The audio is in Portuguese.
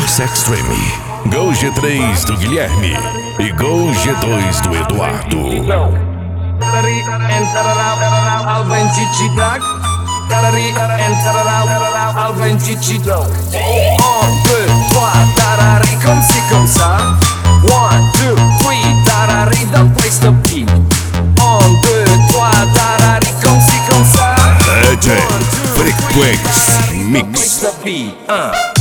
Mix Extreme. Gol G3 do Guilherme e Gol G2 do Eduardo. Comme ça. 1, 2, 3, tarari, the place to be. 1, 2, 3, tarari, comme ça. DJ Frequency Mix.